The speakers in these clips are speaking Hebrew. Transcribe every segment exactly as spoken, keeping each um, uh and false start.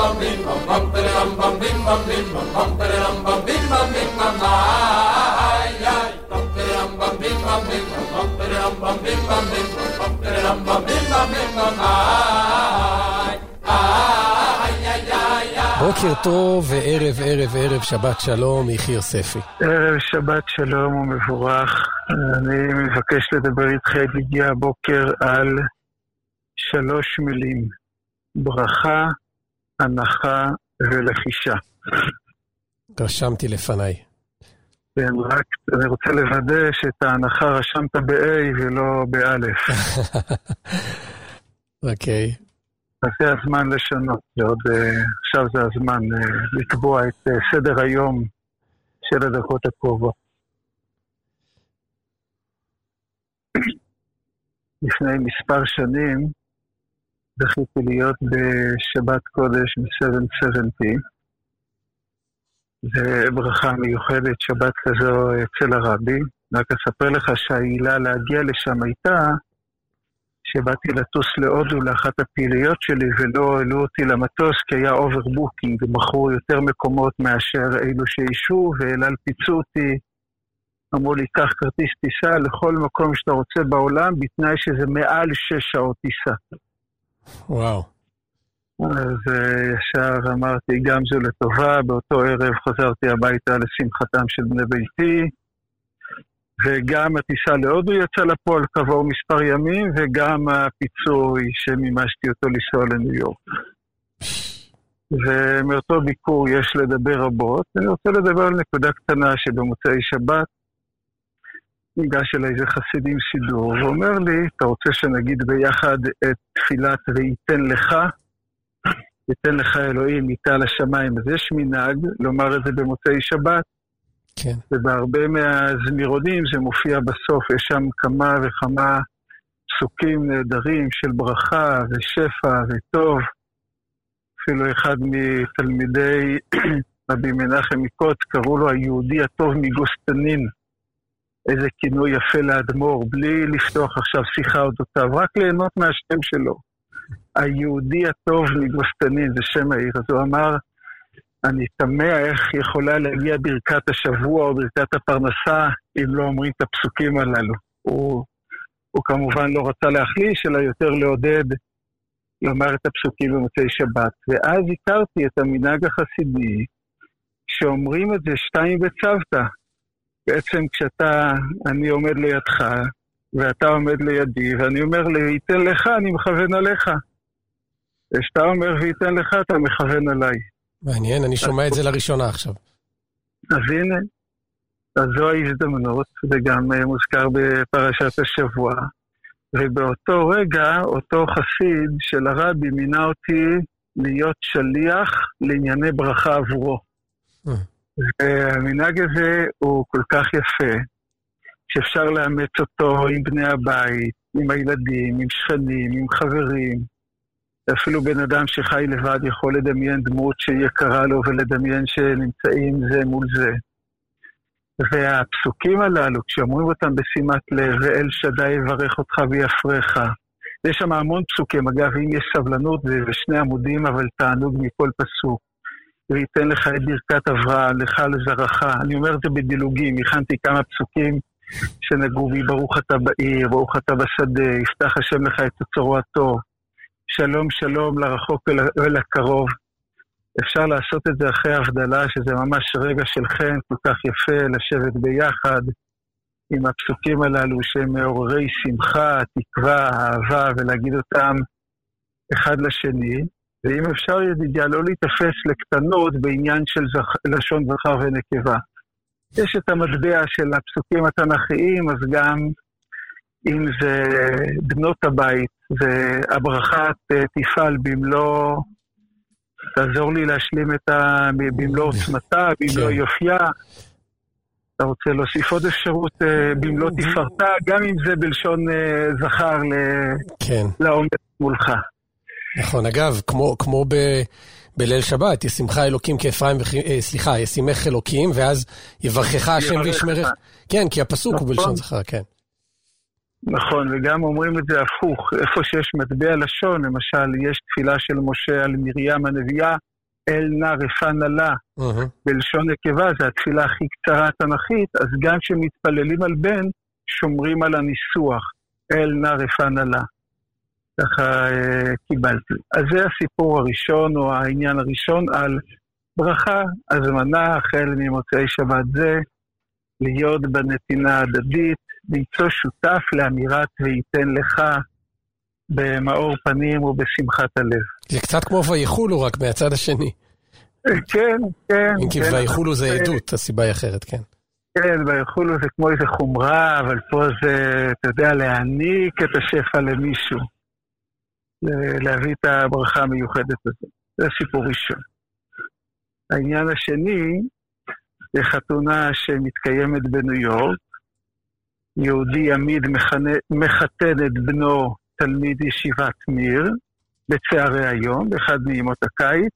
בוקר טוב וערב ערב ערב שבת שלום, יחי יוספי. ערב שבת שלום ומבורך. אני מבקש לדבר איתך ידידי הבוקר על שלוש מילים: ברכה, הנחה ולחישה. רשמתי לפניי. כן, רק אני רוצה לוודא שאת ההנחה רשמת ב-A ולא ב-א'. אוקיי. אז זה הזמן לשנות, ועוד, עכשיו זה הזמן לקבוע את סדר היום של הדקות הקרובות. לפני מספר שנים זכיתי להיות בשבת קודש ב-שבע שבעים. זה ברכה מיוחדת, שבת כזו אצל הרבי. רק אספר לך שהעילה להגיע לשם הייתה שבאתי לטוס להודו לאחת הפעילויות שלי ולא העלו אותי למטוס כי היה אוברבוקינג, בחרו יותר מקומות מאשר אילו שאישו, ואלל פיצו אותי, אמרו לי קח כרטיס טיסה לכל מקום שאתה רוצה בעולם בתנאי שזה מעל שש שעות טיסה. וואו. אז ישר אמרתי גם זו לטובה. באותו ערב חזרתי הביתה לשמחתם של בני ביתי, וגם הטיסה להודו יצא לפועל כעבור מספר ימים, וגם הפיצוי שמימשתי אותו לנסוע לניו יורק. ומאותו ביקור יש לדבר רבות. אני רוצה לדבר על נקודה קטנה שבמוצאי שבת ניגש אליי איזה חסיד עם סידור ואומר לי, אתה רוצה שנגיד ביחד את תפילת וייתן לך, ייתן לך אלוהים איתה לשמיים. אז יש מנהג לומר את זה במוצאי שבת, כן. ובהרבה מהזמירונים זה מופיע בסוף. יש שם כמה וכמה פסוקים נהדרים של ברכה ושפע וטוב. אפילו אחד מתלמידי רבי מנחם מקוץ קראו לו היהודי הטוב מגוסטנין. איזה כינוי יפה לאדמו"ר, בלי לפתוח עכשיו שיחה אודותיו, רק ליהנות מהשם שלו. היהודי הטוב מגוסטנין, זה שם העיר. אז הוא אמר, אני תמה איך יכולה להגיע ברכת השבוע או ברכת הפרנסה אם לא אומרים את הפסוקים הללו. הוא, הוא כמובן לא רצה להחליש, אלא יותר לעודד לומר את הפסוקים במוצאי שבת. ואז הכרתי את המנהג החסידי שאומרים את זה שתיים בצוותא. בעצם כשאתה, אני עומד לידך ואתה עומד לידי ואני אומר לי ייתן לך, אני מכוון עליך. כשאתה אומר וייתן לך, אתה מכוון עליי. מעניין, אני שומע את זה לראשונה עכשיו. אז הנה, אז זו ההזדמנות, זה גם מוזכר בפרשת השבוע, ובאותו רגע, אותו חסיד של הרבי מינה אותי להיות שליח לענייני ברכה עבורו. והמנהג הזה הוא כל כך יפה, שאפשר לאמץ אותו עם בני הבית, עם הילדים, עם שכנים, עם חברים. אפילו בן אדם שחי לבד יכול לדמיין דמות שיקרה לו ולדמיין שנמצאים זה מול זה. והפסוקים הללו, כשאומרים אותם בשימת לב, ואל שדי יברך אותך ויפרך. יש שם המון פסוקים, אגב, אם יש סבלנות, זה בשני עמודים, אבל תענוג מכל פסוק. וייתן לך את ברכת אברהם, לך לזרעך. אני אומר את זה בדילוגים, הכנתי כמה פסוקים שנגעו בי, ברוך אתה בעיר, ברוך אתה בשדה, יפתח השם לך את אוצרו הטוב. שלום שלום לרחוק ולקרוב. אפשר לעשות את זה אחרי הבדלה, שזה ממש רגע של חן, כל כך יפה, לשבת ביחד עם הפסוקים הללו שהם מעוררי שמחה, תקווה, אהבה, ולהגיד אותם אחד לשני. ואם אפשר ידידיה, לא להתאפס לקטנות בעניין של זכ... לשון זכר ונקבה. יש את המטבע של הפסוקים התנ"כיים, אז גם אם זה בנות הבית, והברכה תפעל במלוא, תעזור לי להשלים את ה... במלוא עוצמתה, במלוא יופייה. אתה רוצה להוסיף עוד אפשרות במלוא תפארתה, גם אם זה בלשון זכר ל... כן. לעומד מולך. נכון, אגב, כמו, כמו ב... בליל שבת, ישמחה אלוקים כאפרים, וח... סליחה, ישימך אלוקים, ואז יברכך השם וישמרך. כן, כי הפסוק נכון. הוא בלשון זכר, כן. נכון, וגם אומרים את זה הפוך, איפה שיש מטבע לשון, למשל, יש תפילה של משה על מרים הנביאה, אל נא רפא נלה, uh-huh. בלשון נקבה, זה התפילה הכי קצרה התנ"כית, אז גם כשמתפללים על בן, שומרים על הניסוח, אל נא רפא נלה. ככה אה, קיבלתי. אז זה הסיפור הראשון, או העניין הראשון, על ברכה, הזמנה, החל ממוצאי שבת זה, להיות בנתינה הדדית, ליצוא שותף לאמירת וייתן לך, במאור פנים ובשמחת הלב. זה קצת כמו ויחולו, רק מהצד השני. כן, כן. אם כי ויחולו זה עדות, הסיבה היא אחרת, כן. כן, ויחולו זה כמו איזה חומרה, אבל פה זה, אתה יודע, להעניק את השפע למישהו. להביא את הברכה המיוחדת הזאת. זה סיפור ראשון. העניין השני, זה חתונה שמתקיימת בניו יורק. יהודי עמיד מחתן את בנו תלמיד ישיבת מיר, בצערי היום, באחד מימות הקיץ,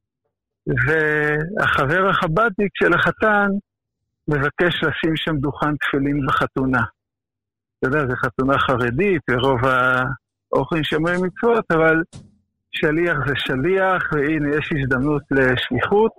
והחבר החב"דניק של החתן מבקש לשים שם דוכן תפילין בחתונה. אתה יודע, זו חתונה חרדית, ורוב האורחים שומרים מצוות, אבל שליח זה שליח, והנה יש הזדמנות לשליחות,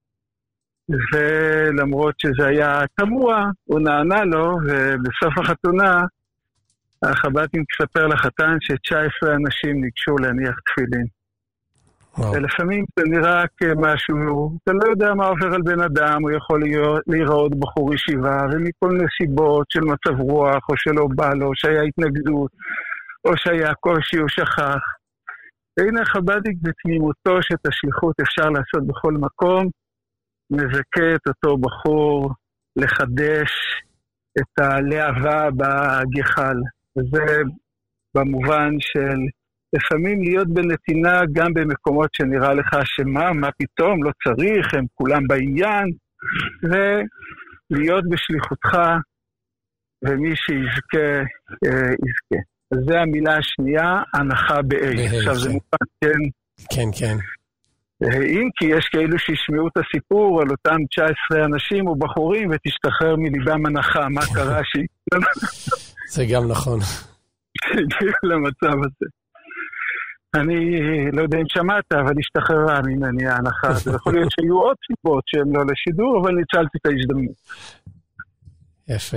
ולמרות שזה היה תמוה, הוא נענה לו, ובסוף החתונה, החב"דניק מספר לחתן ש-תשע עשרה אנשים ניגשו להניח תפילין. וואו. ולפעמים זה נראה כמשהו, אתה לא יודע מה עובר על בן אדם, הוא יכול להיראות בחור ישיבה, ומכל מיני סיבות של מצב רוח, או שלא בא לו, או שהיה התנגדות, או שהיה קושי, הוא שכח. והנה החב"דניק בתמימותו שאת השליחות אפשר לעשות בכל מקום, מזכה את אותו בחור לחדש את הלהבה בגחל. וזה במובן של לפעמים להיות בנתינה גם במקומות שנראה לך שמה, מה פתאום, לא צריך, הם כולם בעניין, ולהיות בשליחותך, ומי שיזכה, אה, יזכה. אז זה המילה השנייה, הנחה באש. עכשיו זה מובן, כן? כן, כן. אם כי יש כאלו שישמעו את הסיפור על אותם תשע עשרה אנשים או בחורים, ותשתחרר מליבם הנחה, מה קרה שהיא... זה גם נכון. שהגיעו למצב הזה. אני לא יודע אם שמעת, אבל השתחררה ממני ההנחה. זה יכול להיות שיהיו עוד סיבות שהן לא לשידור, אבל ניצלתי את ההזדמנות. יפה.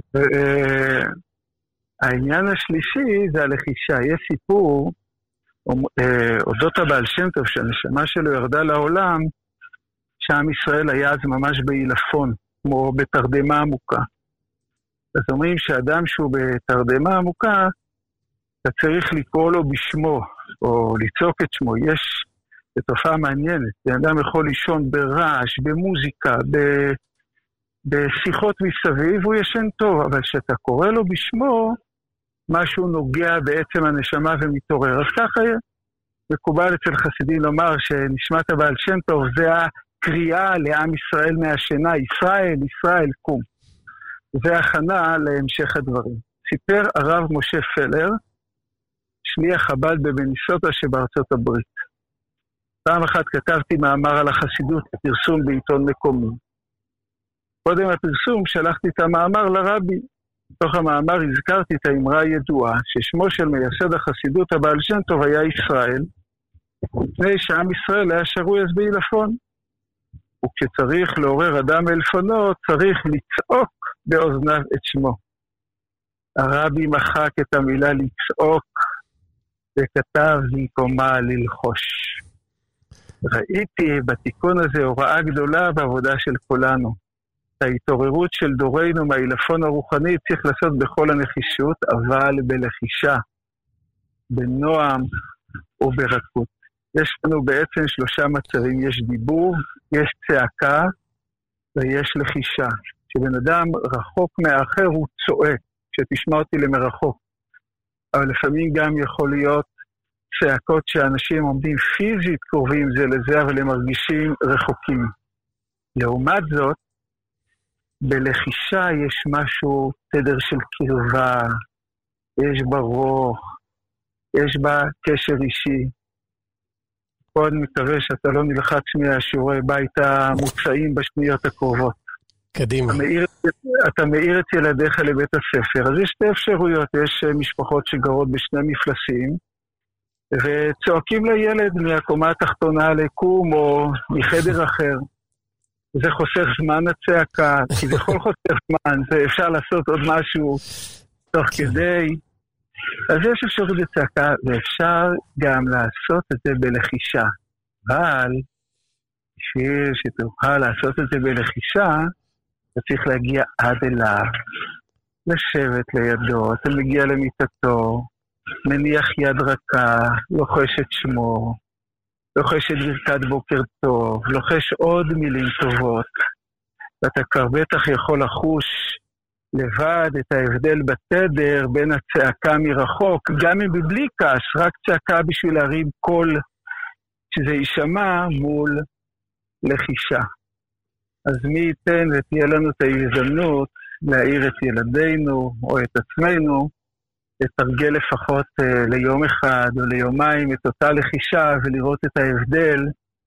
העניין השלישי זה הלחישה. יש סיפור אודות הבעל שם טוב, שהנשמה שלו ירדה לעולם, שעם ישראל היה אז ממש בעילפון, כמו בתרדמה עמוקה. אז אומרים שאדם שהוא בתרדמה עמוקה, אתה צריך לקרוא לו בשמו, או לצעוק את שמו. יש תופעה מעניינת. האדם יכול לישון ברעש, במוזיקה, ב... בשיחות מסביב, הוא ישן טוב, אבל כשאתה קורא לו בשמו, משהו נוגע בעצם הנשמה ומתעורר. אז ככה מקובל אצל חסידים לומר שנשמת הבעל שם טוב, זה הקריאה לעם ישראל מהשינה, ישראל, ישראל, קום. זה הכנה להמשך הדברים. סיפר הרב משה פלר, שליח חב"ד במינסוטה שבארצות הברית. פעם אחת כתבתי מאמר על החסידות, פרסום בעיתון מקומי. קודם הפרסום שלחתי את המאמר לרבי. בתוך המאמר הזכרתי את האמרה הידועה, ששמו של מייסד החסידות הבעל שם טוב היה ישראל, לפני שעם ישראל היה שרוי אז בעילפון. וכשצריך לעורר אדם אלפונו, צריך לצעוק באוזניו את שמו. הרבי מחק את המילה לצעוק, וכתב במקומה ללחוש. ראיתי בתיקון הזה הוראה גדולה בעבודה של כולנו. ההתעוררות של דורנו מהעילפון הרוחני צריך לעשות בכל הנחישות, אבל בלחישה, בנועם וברכות. יש לנו בעצם שלושה מצבים, יש דיבור, יש צעקה ויש לחישה. כשבן אדם רחוק מהאחר הוא צועק, כשתשמע אותי למרחוק. אבל לפעמים גם יכול להיות צעקות שאנשים עומדים פיזית קרובים זה לזה, אבל הם מרגישים רחוקים. לעומת זאת, בלחישה יש משהו, תדר של קרבה, יש בה רוח, יש בה קשר אישי. פה אני מקווה שאתה לא נלחץ מהשיעורי בית המוצאים בשניות הקרובות. קדימה. אתה מאיר, אתה מאיר את ילדיך לבית הספר, אז יש שתי אפשרויות, יש משפחות שגרות בשני מפלסים, וצועקים לילד מהקומה התחתונה לקום או מחדר אחר. זה חוסך זמן הצעקה, כי בכל חוסך זמן, זה אפשר לעשות עוד משהו תוך כדי. אז יש אפשרות לצעקה, ואפשר גם לעשות את זה בלחישה. אבל, בשביל שתוכל לעשות את זה בלחישה, אתה צריך להגיע עד אליו, לשבת לידו, אתה מגיע למיטתו, מניח יד רכה, לוחש את שמו, לוחש את ברכת בוקר טוב, לוחש עוד מילים טובות, ואתה כבר בטח יכול לחוש לבד את ההבדל בתדר בין הצעקה מרחוק, גם אם בלי כעס, רק צעקה בשביל להרים קול שזה יישמע מול לחישה. אז מי ייתן ותהיה לנו את ההזדמנות להעיר את ילדינו או את עצמנו, לתרגל לפחות uh, ליום אחד או ליומיים את אותה לחישה ולראות את ההבדל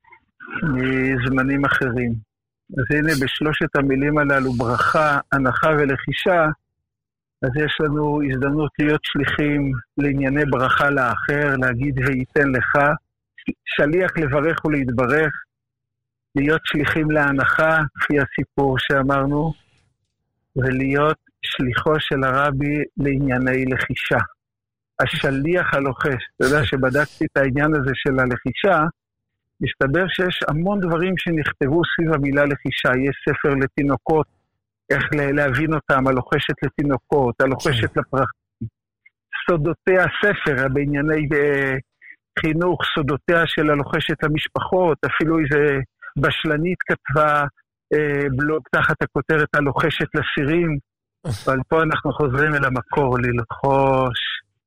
מזמנים אחרים. אז הנה בשלושת המילים הללו, ברכה, הנחה ולחישה, אז יש לנו הזדמנות להיות שליחים לענייני ברכה לאחר, להגיד וייתן לך, שליח לברך ולהתברך, להיות שליחים להנחה, כפי הסיפור שאמרנו, ולהיות שליחו של הרבי לענייני לחישה. השליח הלוחש, אתה יודע שבדקתי את העניין הזה של הלחישה, מסתבר שיש המון דברים שנכתבו סביב המילה לחישה. יש ספר לתינוקות, איך להבין אותם, הלוחשת לתינוקות, הלוחשת לפרחים. סודותיה הספר, בענייני חינוך, סודותיה של הלוחשת למשפחות, אפילו איזה בשלנית כתבה בלוג תחת הכותרת הלוחשת לסירים, אבל פה אנחנו חוזרים אל המקור, ללחוש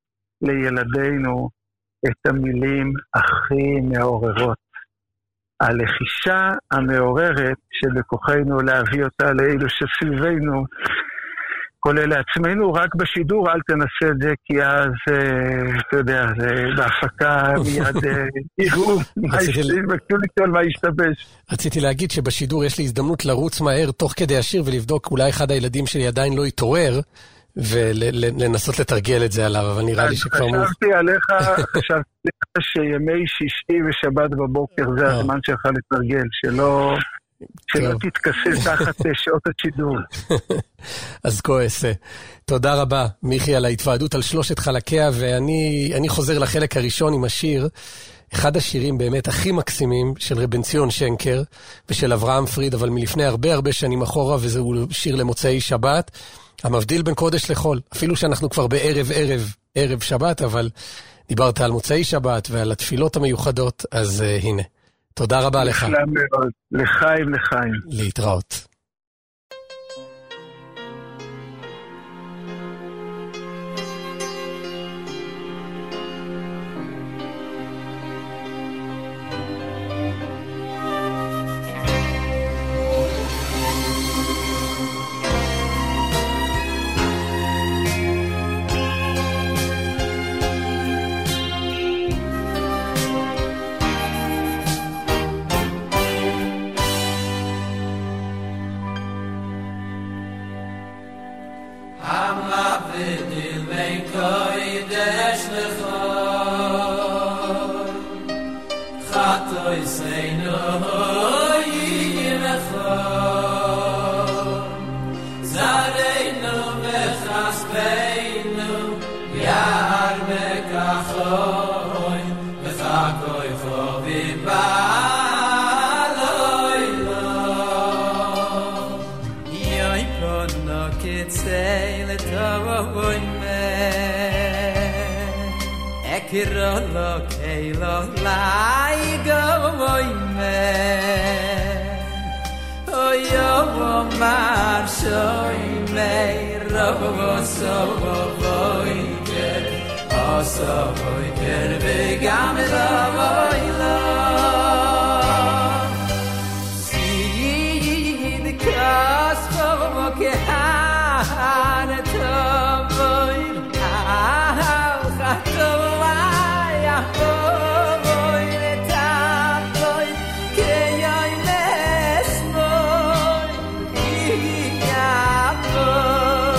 לילדינו את המילים הכי מעוררות. הלחישה המעוררת שבכוחנו להביא אותה לאלו שסביבנו, כולל לעצמנו, רק בשידור אל תנסה את זה, כי אז, אתה יודע, זה בהפקה מיד יראו מה ישתבש. רציתי להגיד שבשידור יש לי הזדמנות לרוץ מהר תוך כדי השיר ולבדוק אולי אחד הילדים שלי עדיין לא יתעורר, ולנסות לתרגל את זה עליו, אבל נראה לי שכבר מוב... חשבתי עליך, חשבתי עליך שימי שישי ושבת בבוקר זה הזמן שלך לתרגל, שלא... שלא תתכסה תחת שעות השידור. אז כועס. תודה רבה, מיכי, על ההתוועדות על שלושת חלקיה, ואני חוזר לחלק הראשון עם השיר, אחד השירים באמת הכי מקסימים של רבן ציון שנקר ושל אברהם פריד, אבל מלפני הרבה הרבה שנים אחורה, וזהו שיר למוצאי שבת, המבדיל בין קודש לחול. אפילו שאנחנו כבר בערב ערב ערב שבת, אבל דיברת על מוצאי שבת ועל התפילות המיוחדות, אז uh, הנה. תודה רבה לך. לחיים, לחיים. להתראות.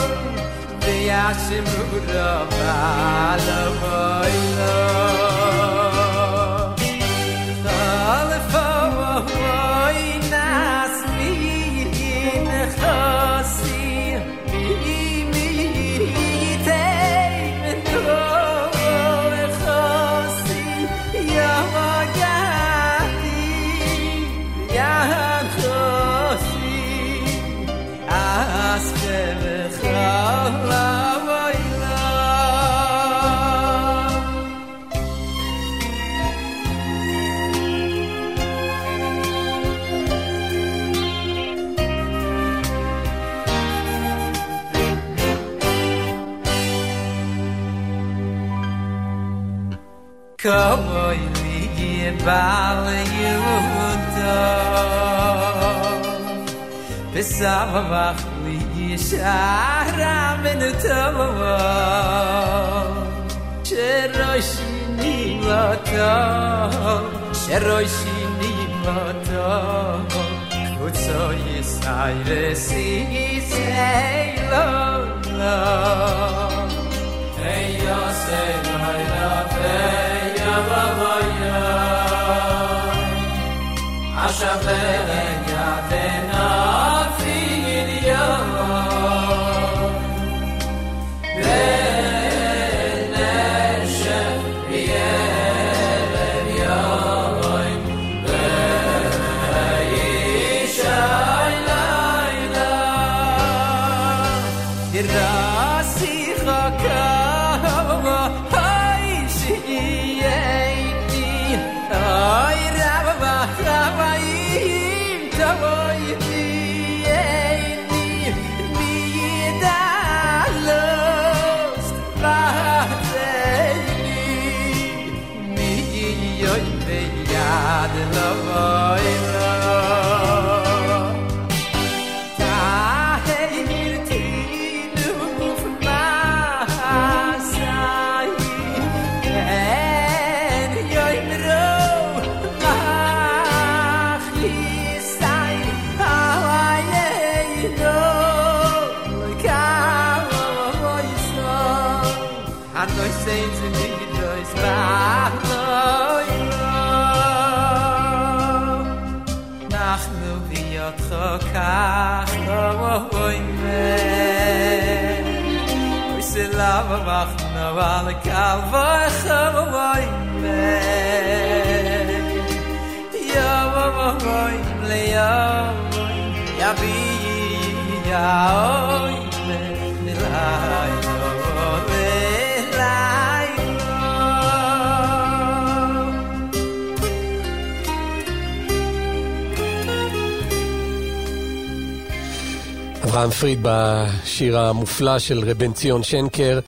Shimura Bala Boilo Koi li bal yudo Besavach li shara minuto Sheroshini loto Sheroshini loto Kutso yisayre si seilo Hey yo say my love hey yo vaya Ashabe yadena fiyo Machna wal kalvoy khoy me ya voy le ya ya bi ya oy me nilay le lay אברהם פריד בשיר המופלא של רבן ציון שנקר,